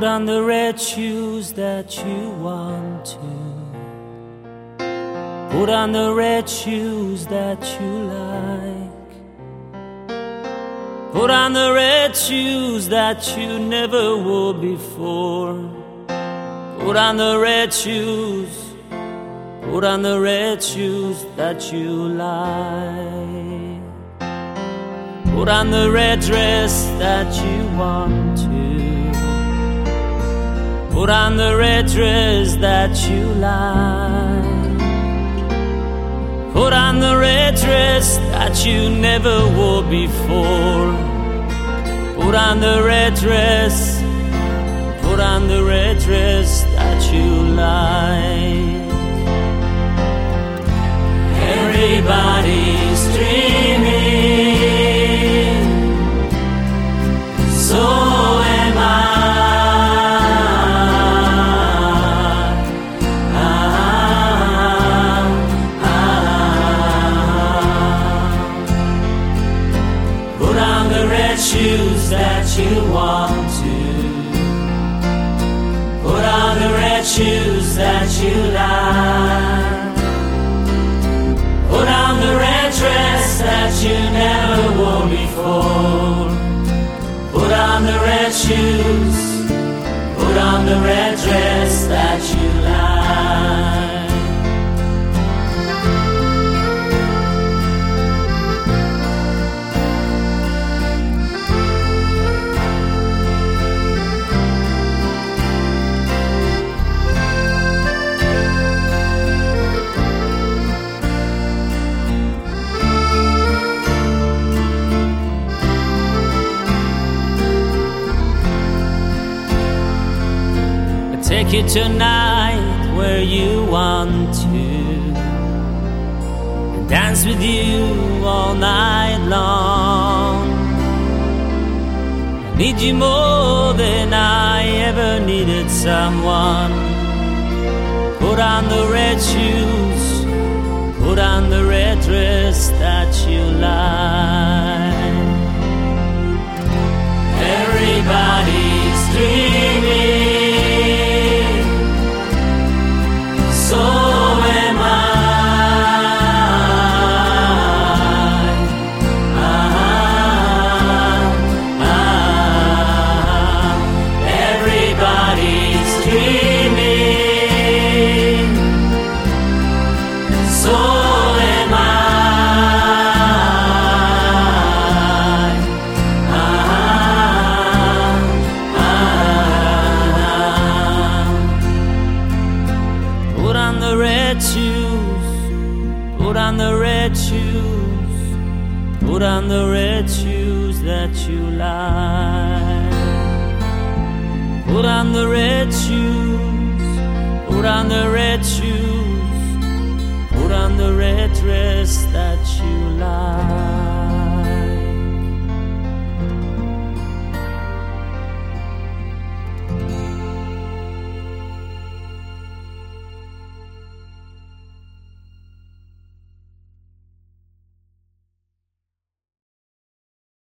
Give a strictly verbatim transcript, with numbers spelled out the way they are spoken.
Put on the red shoes that you want to. Put on the red shoes that you like. Put on the red shoes that you never wore before. Put on the red shoes. Put on the red shoes that you like. Put on the red dress that you want to. Put on the red dress that you like. Put on the red dress that you never wore before. Put on the red dress. Put on the red dress that you like. Everybody's dreaming, so am I. Shoes that you want to. Put on the red shoes that you like. Put on the red dress that you never wore before. Put on the red shoes. Put on the red dress that you like. Take you tonight where you want to, and dance with you all night long. I need you more than I ever needed someone. Put on the red shoes. Put on the red dress that you like. Everybody's dreaming, so am I. Ah, ah, ah. Everybody's dreaming, so am I. Ah, ah. Put on the red shoes. Put on the red shoes. Put on the red shoes that you like. Put on the red shoes. Put on the red shoes. Put on the red dress that you like.